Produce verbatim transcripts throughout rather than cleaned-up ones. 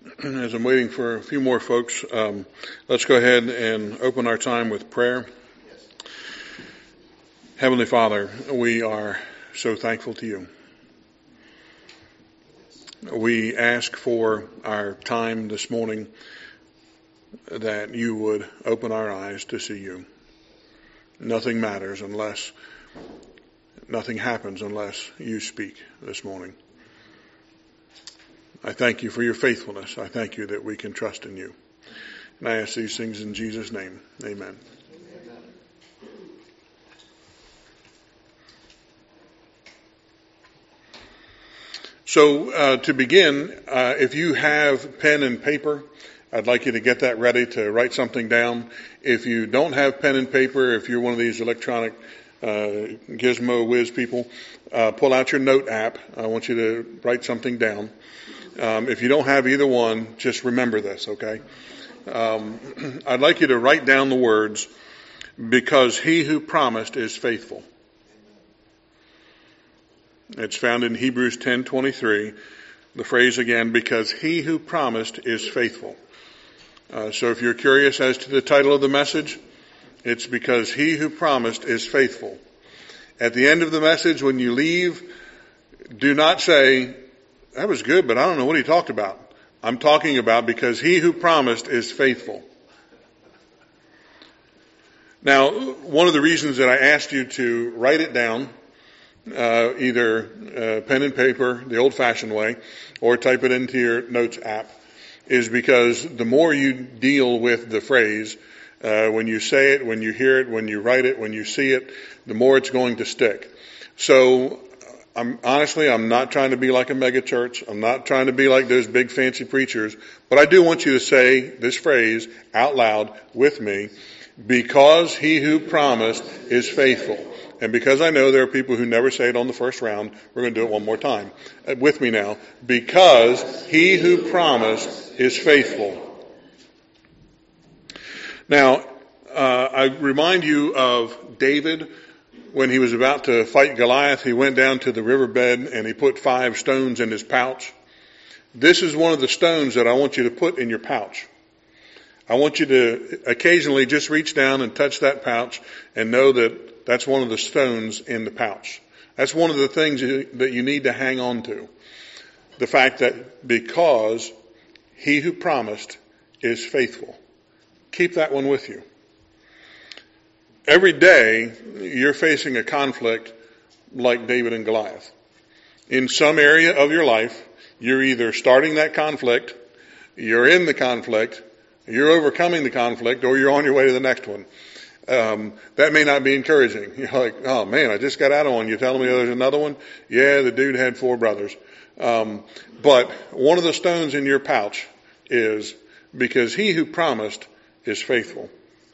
As I'm waiting for a few more folks, um, let's go ahead and open our time with prayer. Heavenly Father, we are so thankful to you. We ask for our time this morning that you would open our eyes to see you. Nothing matters unless, nothing happens unless you speak this morning. I thank you for your faithfulness. I thank you that we can trust in you. And I ask these things in Jesus' name. Amen. So uh, to begin, uh, if you have pen and paper, I'd like you to get that ready to write something down. If you don't have pen and paper, if you're one of these electronic uh, gizmo whiz people, uh, pull out your note app. I want you to write something down. Um, if you don't have either one, just remember this, okay? Um, I'd like you to write down the words, because he who promised is faithful. It's found in Hebrews ten twenty-three. The phrase again, because he who promised is faithful. Uh, so if you're curious as to the title of the message, it's because he who promised is faithful. At the end of the message, when you leave, do not say, that was good, but I don't know what he talked about. I'm talking about because he who promised is faithful. Now, one of the reasons that I asked you to write it down, uh, either uh, pen and paper, the old-fashioned way, or type it into your notes app, is because the more you deal with the phrase, uh, when you say it, when you hear it, when you write it, when you see it, the more it's going to stick. So, I'm honestly, I'm not trying to be like a mega church. I'm not trying to be like those big fancy preachers, but I do want you to say this phrase out loud with me, because he who promised is faithful. And because I know there are people who never say it on the first round, we're going to do it one more time. Uh, with me now. Because he who promised is faithful. Now, uh, I remind you of David. When he was about to fight Goliath, he went down to the riverbed and he put five stones in his pouch. This is one of the stones that I want you to put in your pouch. I want you to occasionally just reach down and touch that pouch and know that that's one of the stones in the pouch. That's one of the things that you need to hang on to. The fact that because he who promised is faithful. Keep that one with you. Every day, you're facing a conflict like David and Goliath. In some area of your life, you're either starting that conflict, you're in the conflict, you're overcoming the conflict, or you're on your way to the next one. Um, that may not be encouraging. You're like, oh man, I just got out of one. You're telling me there's another one? Yeah, the dude had four brothers. Um, but one of the stones in your pouch is, because he who promised is faithful.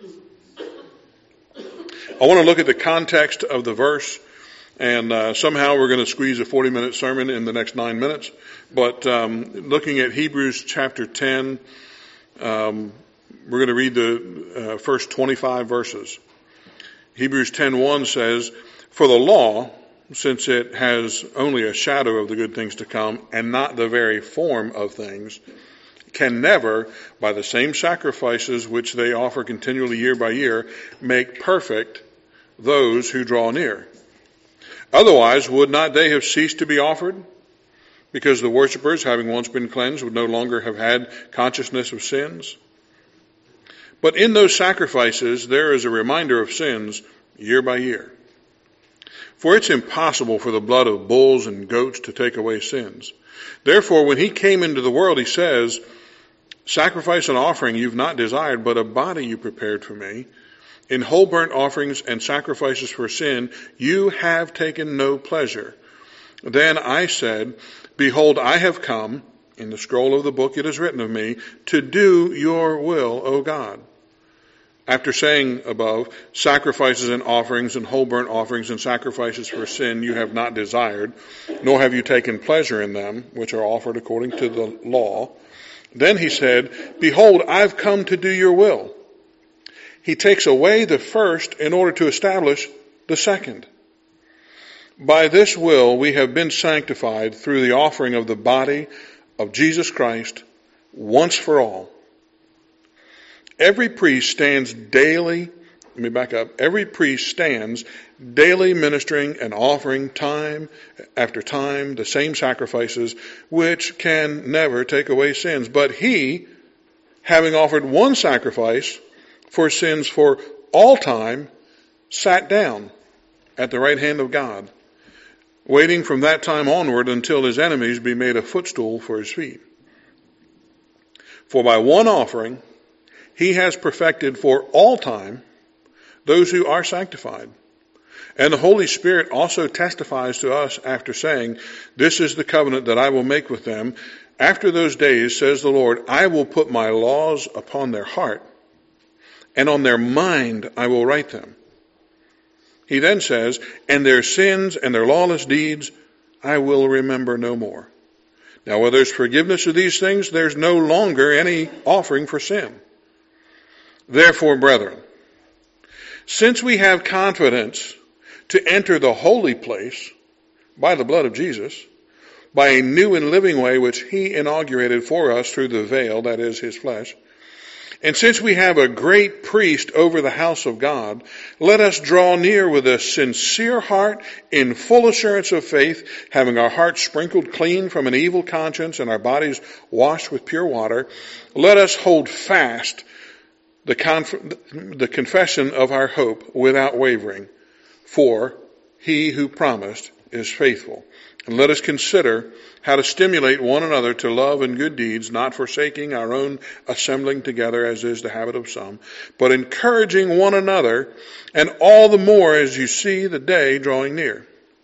I want to look at the context of the verse, and uh, somehow we're going to squeeze a forty-minute sermon in the next nine minutes. But um, looking at Hebrews chapter ten, um, we're going to read the uh, first twenty-five verses. Hebrews ten one says, "For the law, since it has only a shadow of the good things to come, and not the very form of things, can never, by the same sacrifices which they offer continually year by year, make perfect those who draw near. Otherwise, would not they have ceased to be offered? Because the worshippers, having once been cleansed, would no longer have had consciousness of sins. But in those sacrifices, there is a reminder of sins year by year. For it's impossible for the blood of bulls and goats to take away sins. Therefore, when he came into the world, he says, sacrifice and offering you've not desired, but a body you prepared for me. In whole burnt offerings and sacrifices for sin, you have taken no pleasure. Then I said, behold, I have come, in the scroll of the book it is written of me, to do your will, O God. After saying above, sacrifices and offerings and whole burnt offerings and sacrifices for sin you have not desired, nor have you taken pleasure in them, which are offered according to the law. Then he said, behold, I've come to do your will. He takes away the first in order to establish the second. By this will we have been sanctified through the offering of the body of Jesus Christ once for all. Every priest stands daily, let me back up, every priest stands daily ministering and offering time after time the same sacrifices which can never take away sins. But he, having offered one sacrifice for sins for all time, sat down at the right hand of God, waiting from that time onward until his enemies be made a footstool for his feet. For by one offering he has perfected for all time those who are sanctified. And the Holy Spirit also testifies to us after saying, this is the covenant that I will make with them. After those days, says the Lord, I will put my laws upon their heart, and on their mind I will write them. He then says, and their sins and their lawless deeds I will remember no more. Now, where there's forgiveness of these things, there's no longer any offering for sin. Therefore, brethren, since we have confidence to enter the holy place by the blood of Jesus, by a new and living way which he inaugurated for us through the veil, that is his flesh, and since we have a great priest over the house of God, let us draw near with a sincere heart in full assurance of faith, having our hearts sprinkled clean from an evil conscience and our bodies washed with pure water. Let us hold fast the, conf- the confession of our hope without wavering, for he who promised is faithful. And let us consider how to stimulate one another to love and good deeds, not forsaking our own assembling together as is the habit of some, but encouraging one another, and all the more as you see the day drawing near.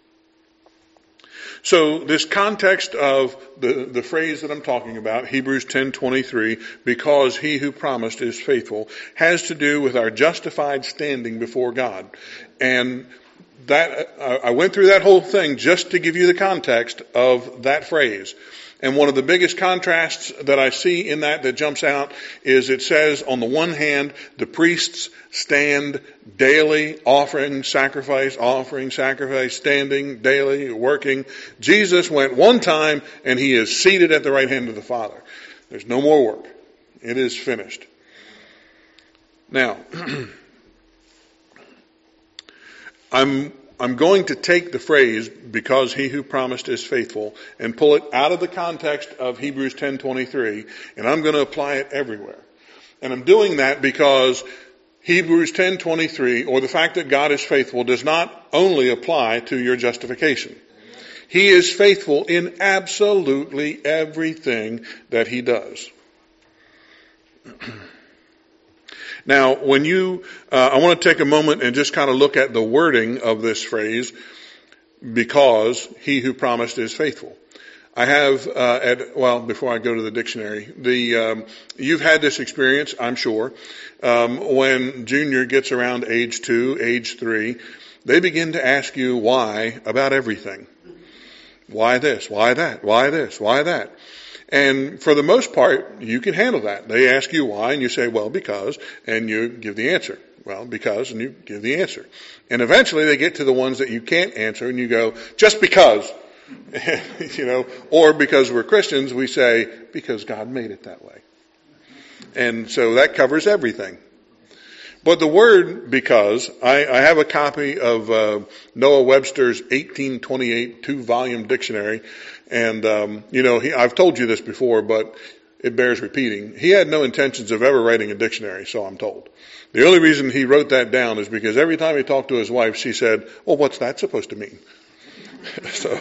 So this context of the, the phrase that I'm talking about, Hebrews ten twenty-three, because he who promised is faithful, has to do with our justified standing before God. And that I went through that whole thing just to give you the context of that phrase. And one of the biggest contrasts that I see in that that jumps out is it says, on the one hand, the priests stand daily offering sacrifice, offering sacrifice, standing daily, working. Jesus went one time and he is seated at the right hand of the Father. There's no more work. It is finished. Now, I'm I'm going to take the phrase, because he who promised is faithful, and pull it out of the context of Hebrews ten twenty-three, and I'm going to apply it everywhere. And I'm doing that because Hebrews ten twenty-three, or the fact that God is faithful, does not only apply to your justification. He is faithful in absolutely everything that he does. Now, when you, uh, I want to take a moment and just kind of look at the wording of this phrase, because he who promised is faithful. I have, uh, at, well, before I go to the dictionary, the, um, you've had this experience, I'm sure, um, when Junior gets around age two, age three, they begin to ask you why about everything. Why this? Why that? Why this? Why that? And for the most part, you can handle that. They ask you why, and you say, well, because, and you give the answer. Well, because, and you give the answer. And eventually they get to the ones that you can't answer, and you go, just because. You know, or because we're Christians, we say, because God made it that way. And so that covers everything. But the word because, I, I have a copy of uh, Noah Webster's eighteen twenty-eight two-volume dictionary. And, um, you know, he, I've told you this before, but it bears repeating. He had no intentions of ever writing a dictionary, so I'm told. The only reason he wrote that down is because every time he talked to his wife, she said, well, what's that supposed to mean? So,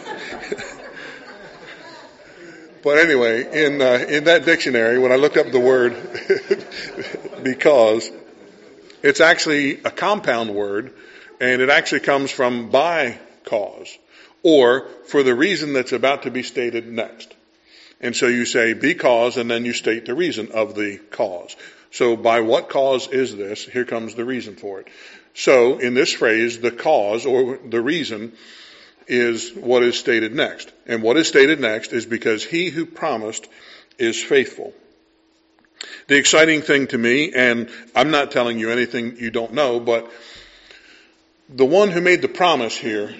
but anyway, in uh, in that dictionary, when I looked up the word because, it's actually a compound word, and it actually comes from by cause, or for the reason that's about to be stated next. And so you say because, and then you state the reason of the cause. So by what cause is this? Here comes the reason for it. So in this phrase, the cause or the reason is what is stated next. And what is stated next is because he who promised is faithful. The exciting thing to me, and I'm not telling you anything you don't know, but the one who made the promise here,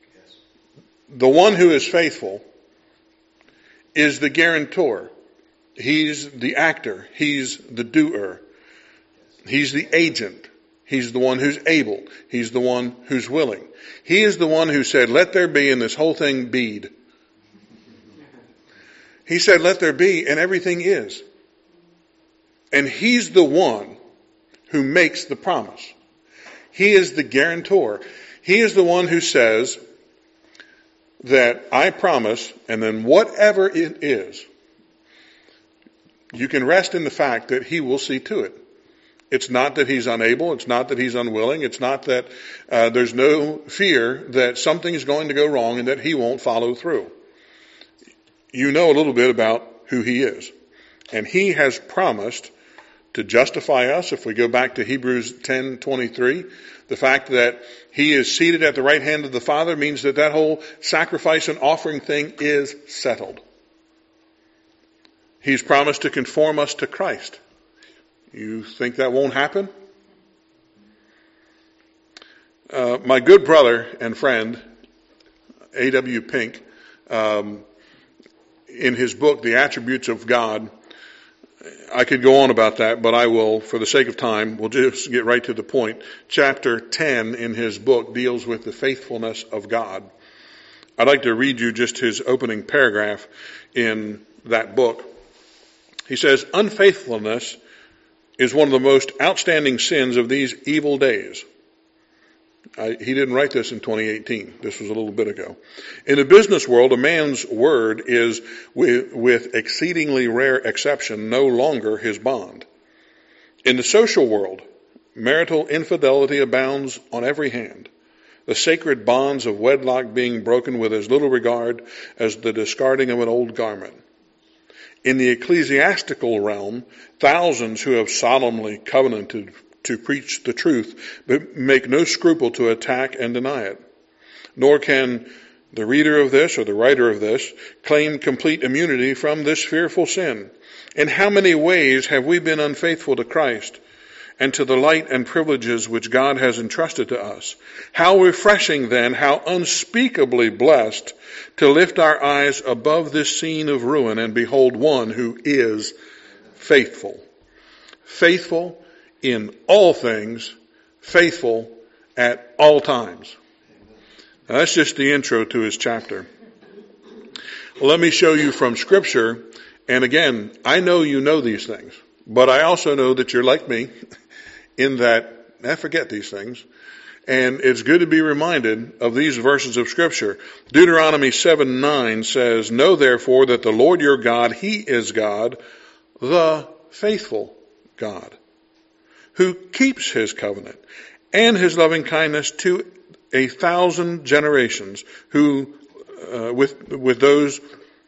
the one who is faithful, is the guarantor, He's the actor. He's the doer. He's the agent. He's the one who's able. He's the one who's willing. He is the one who said, let there be, and this whole thing beed. He said, let there be, and everything is. And he's the one who makes the promise. He is the guarantor. He is the one who says that I promise, and then whatever it is, you can rest in the fact that he will see to it. It's not that he's unable. It's not that he's unwilling. It's not that uh, there's no fear that something is going to go wrong and that he won't follow through. You know a little bit about who he is. And he has promised to justify us. If we go back to Hebrews ten twenty-three, the fact that he is seated at the right hand of the Father means that that whole sacrifice and offering thing is settled. He's promised to conform us to Christ. You think that won't happen? Uh, my good brother and friend, A W Pink, um, in his book, The Attributes of God, I could go on about that, but I will, for the sake of time, we'll just get right to the point. Chapter ten in his book deals with the faithfulness of God. I'd like to read you just his opening paragraph in that book. He says, unfaithfulness is one of the most outstanding sins of these evil days. I, he didn't write this in twenty eighteen. This was a little bit ago. In the business world, a man's word is, with, with exceedingly rare exception, no longer his bond. In the social world, marital infidelity abounds on every hand, the sacred bonds of wedlock being broken with as little regard as the discarding of an old garment. In the ecclesiastical realm, thousands who have solemnly covenanted to preach the truth, but make no scruple to attack and deny it. Nor can the reader of this or the writer of this claim complete immunity from this fearful sin. In how many ways have we been unfaithful to Christ and to the light and privileges which God has entrusted to us? How refreshing then, how unspeakably blessed to lift our eyes above this scene of ruin and behold one who is faithful. Faithful in all things, faithful at all times. Now, that's just the intro to his chapter. Well, let me show you from Scripture. And again, I know you know these things, but I also know that you're like me in that I forget these things. And it's good to be reminded of these verses of Scripture. Deuteronomy seven nine says, know therefore that the Lord your God, he is God, the faithful God, who keeps his covenant and his loving kindness to a thousand generations, who uh, with with those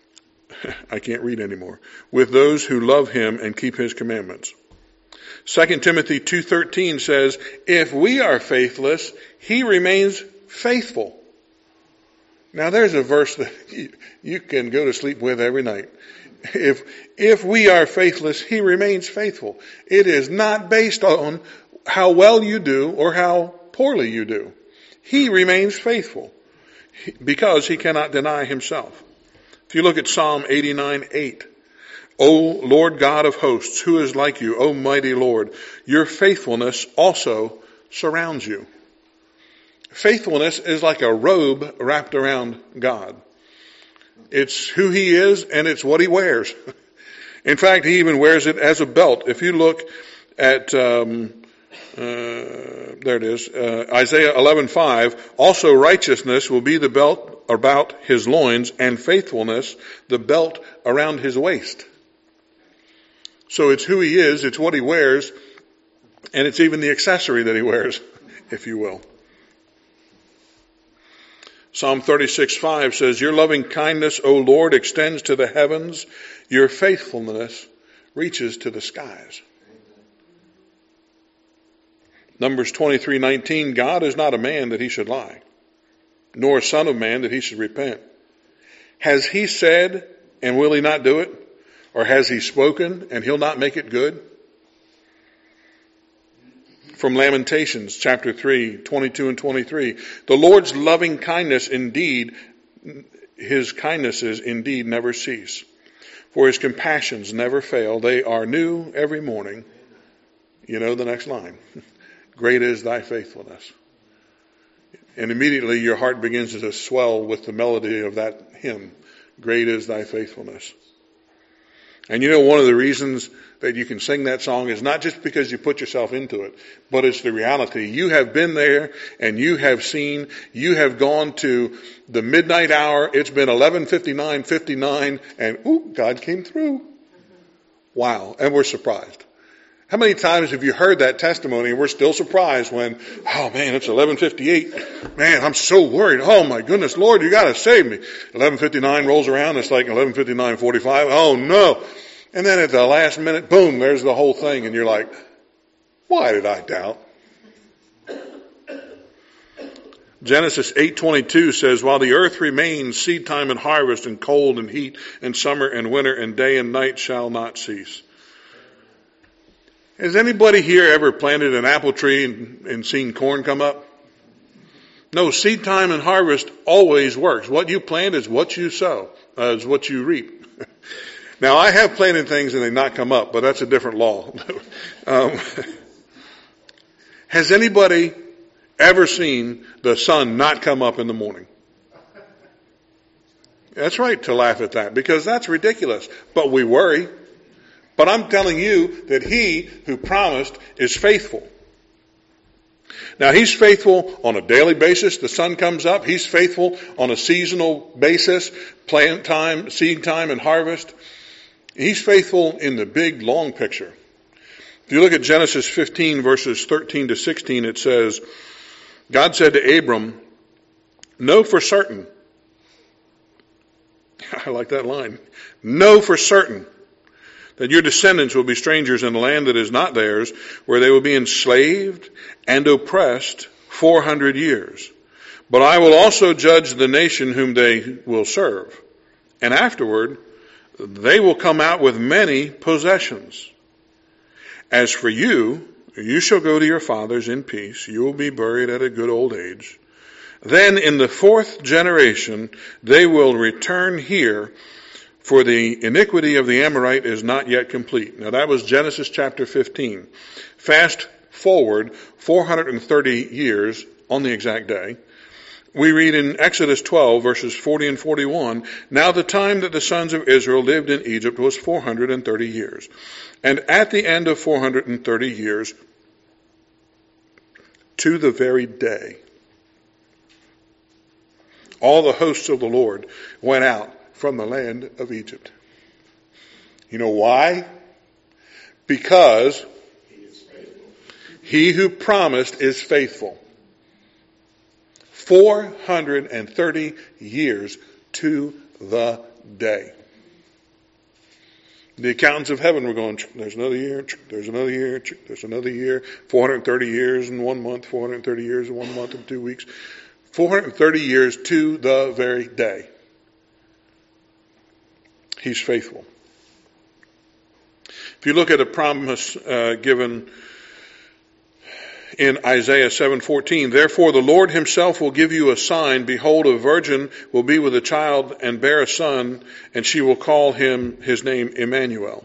I can't read anymore with those who love him and keep his commandments. Second Timothy two thirteen says, if we are faithless, he remains faithful. Now there's a verse that you, you can go to sleep with every night. If if we are faithless, he remains faithful. It is not based on how well you do or how poorly you do. He remains faithful because he cannot deny himself. If you look at Psalm eighty-nine eight, O Lord God of hosts, who is like you, O mighty Lord? Your faithfulness also surrounds you. Faithfulness is like a robe wrapped around God. It's who he is and it's what he wears. In fact, he even wears it as a belt. If you look at, um, uh, there it is, uh, Isaiah eleven five, also righteousness will be the belt about his loins and faithfulness, the belt around his waist. So it's who he is, it's what he wears, and it's even the accessory that he wears, if you will. Psalm thirty-six five says, your loving kindness, O Lord, extends to the heavens. Your faithfulness reaches to the skies. Numbers twenty-three nineteen, God is not a man that he should lie, nor a son of man that he should repent. Has he said, and will he not do it? Or has he spoken, and he'll not make it good? From Lamentations chapter three, twenty-two and twenty-three. The Lord's loving kindness indeed, his kindnesses indeed never cease. For his compassions never fail. They are new every morning. You know the next line. Great is thy faithfulness. And immediately your heart begins to swell with the melody of that hymn. Great is thy faithfulness. And you know, one of the reasons that you can sing that song is not just because you put yourself into it, but it's the reality. You have been there and you have seen, you have gone to the midnight hour. It's been eleven fifty-nine fifty-nine and ooh, God came through. Wow. And we're surprised. How many times have you heard that testimony and we're still surprised when, oh man, it's eleven fifty-eight. Man, I'm so worried. Oh my goodness, Lord, you got to save me. eleven fifty-nine rolls around. It's like eleven fifty-nine forty-five. Oh no. And then at the last minute, boom, there's the whole thing. And you're like, why did I doubt? Genesis eight twenty-two says, while the earth remains, seed time and harvest and cold and heat and summer and winter and day and night shall not cease. Has anybody here ever planted an apple tree and, and seen corn come up? No, seed time and harvest always works. What you plant is what you sow, uh, is what you reap. Now, I have planted things and they not come up, but that's a different law. um, has anybody ever seen the sun not come up in the morning? That's right to laugh at that, because that's ridiculous. But we worry. But I'm telling you that he who promised is faithful. Now, he's faithful on a daily basis. The sun comes up. He's faithful on a seasonal basis, plant time, seed time, and harvest. He's faithful in the big, long picture. If you look at Genesis fifteen, verses thirteen to sixteen, it says, God said to Abram, know for certain. I like that line. Know for certain that your descendants will be strangers in a land that is not theirs, where they will be enslaved and oppressed four hundred years. But I will also judge the nation whom they will serve. And afterward, they will come out with many possessions. As for you, you shall go to your fathers in peace. You will be buried at a good old age. Then in the fourth generation, they will return here, for the iniquity of the Amorite is not yet complete. Now that was Genesis chapter fifteen. Fast forward four hundred thirty years on the exact day. We read in Exodus twelve, verses forty and forty-one, now the time that the sons of Israel lived in Egypt was four hundred thirty years. And at the end of four hundred thirty years, to the very day, all the hosts of the Lord went out from the land of Egypt. You know why? Because he who promised is faithful. four hundred thirty years to the day. The accountants of heaven were going, there's another year, there's another year, there's another year, four hundred thirty years in one month, four hundred thirty years in one month and two weeks. four hundred thirty years to the very day. He's faithful. If you look at a promise uh, given in Isaiah seven fourteen, therefore the Lord himself will give you a sign. Behold, a virgin will be with a child and bear a son, and she will call him his name Emmanuel.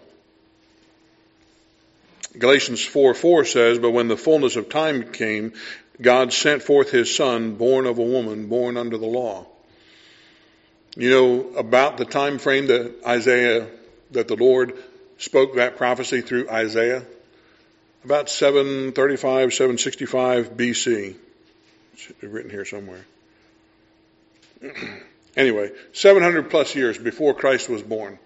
Galatians four four says, but when the fullness of time came, God sent forth his son, born of a woman, born under the law. You know about the time frame that Isaiah, that the Lord spoke that prophecy through Isaiah? About seven thirty-five, seven sixty-five B C. It's written here somewhere. Anyway, seven hundred plus years before Christ was born.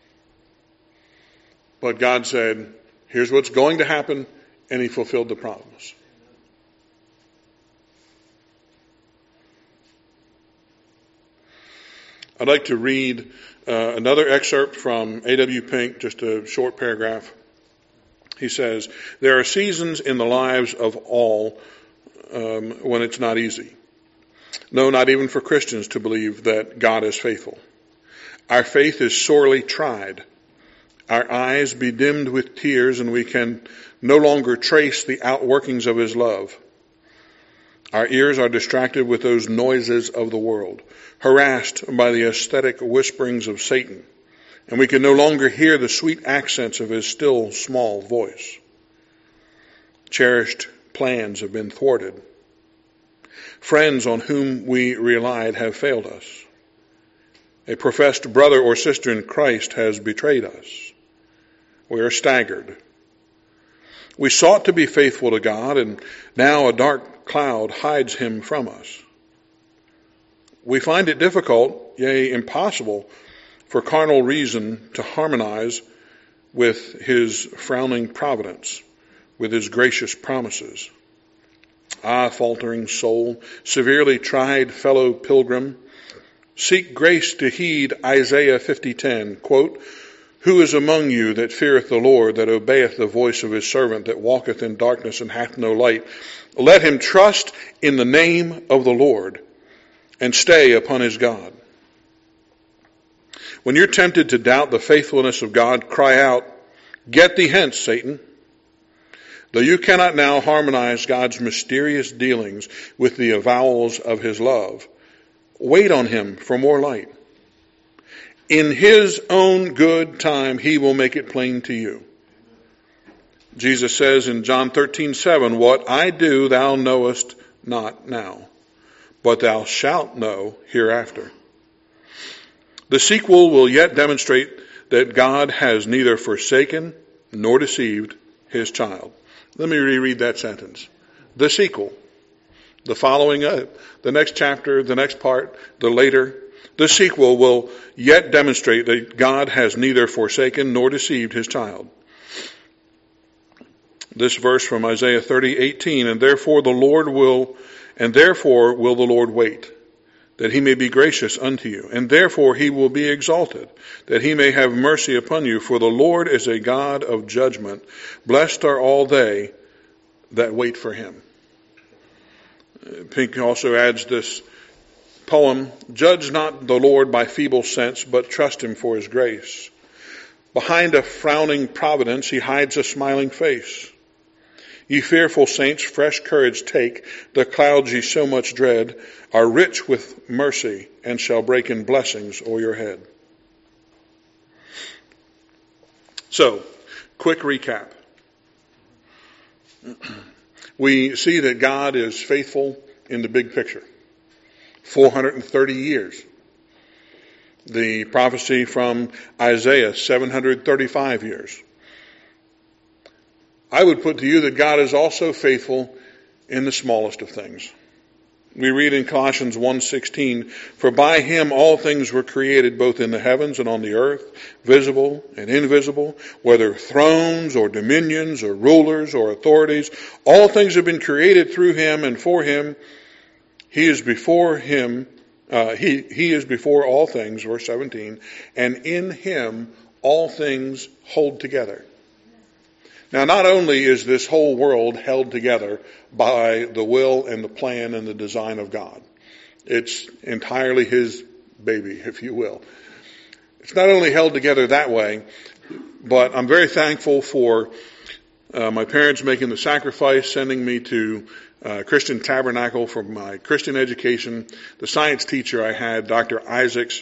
But God said, here's what's going to happen, and he fulfilled the promise. I'd like to read uh, another excerpt from A W Pink, just a short paragraph. He says, there are seasons in the lives of all um, when it's not easy. No, not even for Christians to believe that God is faithful. Our faith is sorely tried. Our eyes bedimmed with tears, and we can no longer trace the outworkings of his love. Our ears are distracted with those noises of the world, harassed by the aesthetic whisperings of Satan. and we can no longer hear the sweet accents of his still small voice. Cherished plans have been thwarted. Friends on whom we relied have failed us. A professed brother or sister in Christ has betrayed us. We are staggered. We sought to be faithful to God, and now a dark cloud hides him from us. We find it difficult, yea, impossible, for carnal reason to harmonize with his frowning providence, with his gracious promises. Ah, faltering soul, severely tried fellow pilgrim, seek grace to heed Isaiah fifty ten, quote, "Who is among you that feareth the Lord, that obeyeth the voice of his servant, that walketh in darkness and hath no light? Let him trust in the name of the Lord, and stay upon his God." When you're tempted to doubt the faithfulness of God, cry out, "Get thee hence, Satan." Though you cannot now harmonize God's mysterious dealings with the avowals of his love, wait on him for more light. In his own good time, he will make it plain to you. Jesus says in John thirteen seven, "What I do thou knowest not now, but thou shalt know hereafter." The sequel will yet demonstrate that God has neither forsaken nor deceived his child. Let me reread that sentence. The sequel, the following, uh, the next chapter, the next part, the later, the sequel will yet demonstrate that God has neither forsaken nor deceived his child. This verse from Isaiah thirty eighteen, and therefore the Lord will, and therefore will the Lord wait, that he may be gracious unto you, and therefore he will be exalted, that he may have mercy upon you. For the Lord is a God of judgment. Blessed are all they that wait for him. Pink also adds this poem, "Judge not the Lord by feeble sense, but trust him for his grace. Behind a frowning providence he hides a smiling face. Ye fearful saints, fresh courage take. The clouds ye so much dread are rich with mercy, and shall break in blessings o'er your head." So, quick recap. We see that God is faithful in the big picture. four hundred thirty years. The prophecy from Isaiah, seven hundred thirty-five years. I would put to you that God is also faithful in the smallest of things. We read in Colossians one sixteen, "For by him all things were created, both in the heavens and on the earth, visible and invisible, whether thrones or dominions or rulers or authorities. All things have been created through him and for him. He is before him, uh, he, he is before all things," verse seventeen, "and in him all things hold together." Now, not only is this whole world held together by the will and the plan and the design of God, it's entirely his baby, if you will. It's not only held together that way, but I'm very thankful for uh, my parents making the sacrifice, sending me to uh, Christian Tabernacle for my Christian education. The science teacher I had, Doctor Isaacs,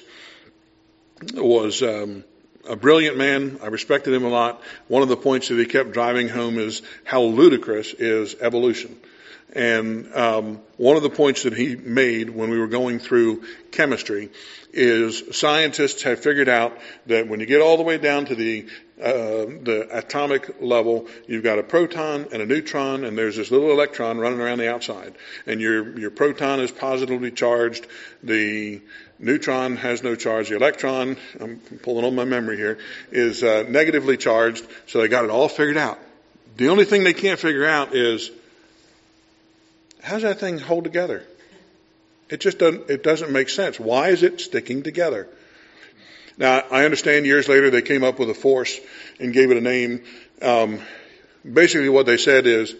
was um, a brilliant man. I respected him a lot. One of the points that he kept driving home is how ludicrous is evolution. And um, one of the points that he made when we were going through chemistry is scientists have figured out that when you get all the way down to the uh, the atomic level, you've got a proton and a neutron, and there's this little electron running around the outside. And your your proton is positively charged. The neutron has no charge. The electron, I'm pulling on my memory here, is uh, negatively charged. So they got it all figured out. The only thing they can't figure out is, how's that thing hold together? It just doesn't, it doesn't make sense. Why is it sticking together? Now, I understand years later they came up with a force and gave it a name. Um, basically what they said is,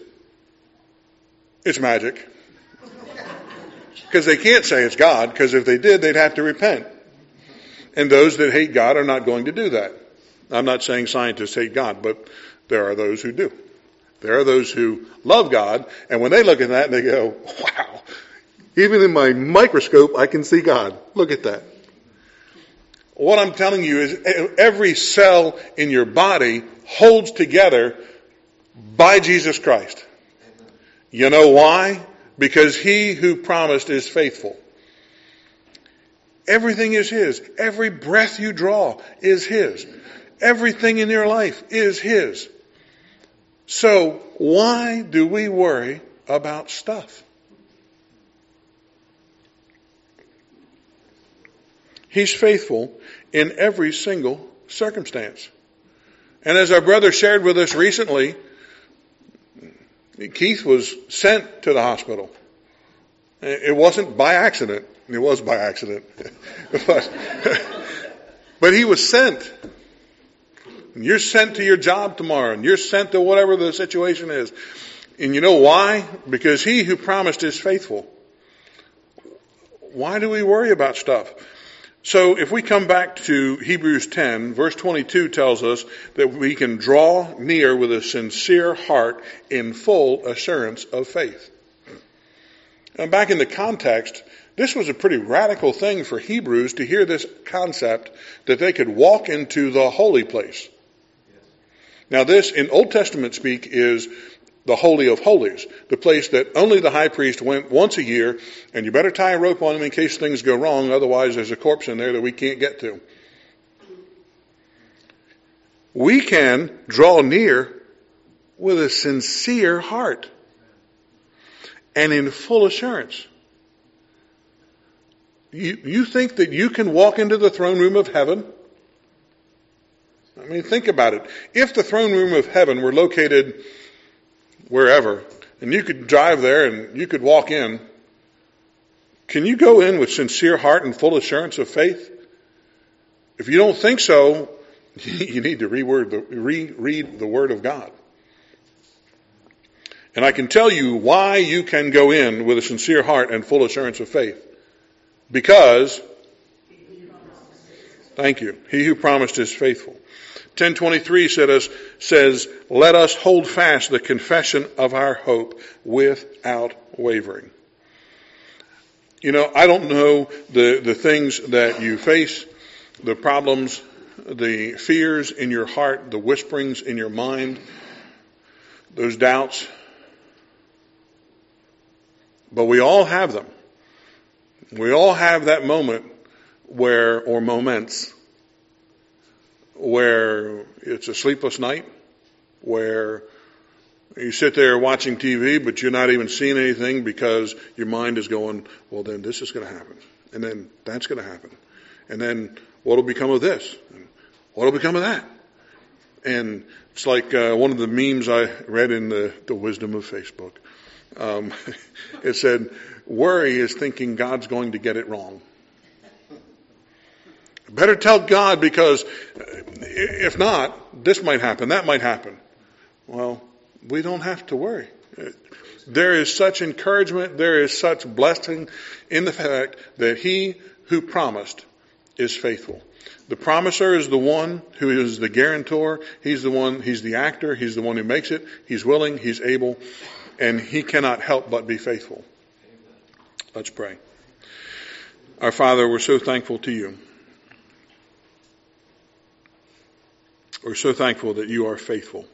it's magic. Because they can't say it's God, because if they did, they'd have to repent. And those that hate God are not going to do that. I'm not saying scientists hate God, but there are those who do. There are those who love God, and when they look at that, they go, wow, even in my microscope, I can see God. Look at that. What I'm telling you is every cell in your body holds together by Jesus Christ. You know why? Because he who promised is faithful. Everything is his. Every breath you draw is his. Everything in your life is his. So why do we worry about stuff? He's faithful in every single circumstance. And as our brother shared with us recently, Keith was sent to the hospital. It wasn't by accident. It was by accident. but, but he was sent. And you're sent to your job tomorrow, and you're sent to whatever the situation is. And you know why? Because he who promised is faithful. Why do we worry about stuff? So if we come back to Hebrews ten, verse twenty-two tells us that we can draw near with a sincere heart in full assurance of faith. And back in the context, this was a pretty radical thing for Hebrews to hear this concept that they could walk into the holy place. Now this, in Old Testament speak, is the Holy of Holies, the place that only the high priest went once a year, and you better tie a rope on him in case things go wrong, otherwise there's a corpse in there that we can't get to. We can draw near with a sincere heart and in full assurance. You, you think that you can walk into the throne room of heaven? I mean, think about it. If the throne room of heaven were located wherever, and you could drive there and you could walk in, can you go in with sincere heart and full assurance of faith? If you don't think so, you need to reword the, reread the Word of God. And I can tell you why you can go in with a sincere heart and full assurance of faith. Because, thank you, he who promised is faithful. ten twenty-three said us, says, let us hold fast the confession of our hope without wavering. You know, I don't know the, the things that you face, the problems, the fears in your heart, the whisperings in your mind, those doubts. But we all have them. We all have that moment where, or moments, where it's a sleepless night, where you sit there watching T V, but you're not even seeing anything because your mind is going, well, then this is going to happen. And then that's going to happen. And then what will become of this? And what will become of that? And it's like uh, one of the memes I read in the, the wisdom of Facebook. Um, it said, worry is thinking God's going to get it wrong. Better tell God, because if not, this might happen, that might happen. Well, we don't have to worry. There is such encouragement, there is such blessing in the fact that he who promised is faithful. The promiser is the one who is the guarantor. He's the one, he's the actor, he's the one who makes it. He's willing, he's able, and he cannot help but be faithful. Let's pray. Our Father, we're so thankful to you. We're so thankful that you are faithful.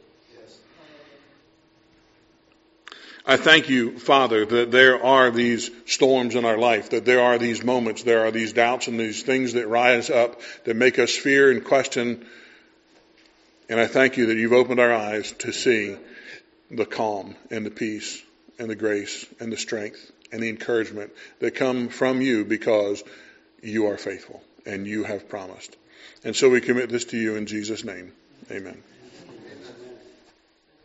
I thank you, Father, that there are these storms in our life, that there are these moments, there are these doubts and these things that rise up that make us fear and question. And I thank you that you've opened our eyes to see the calm and the peace and the grace and the strength and the encouragement that come from you because you are faithful and you have promised. And so we commit this to you in Jesus' name. Amen.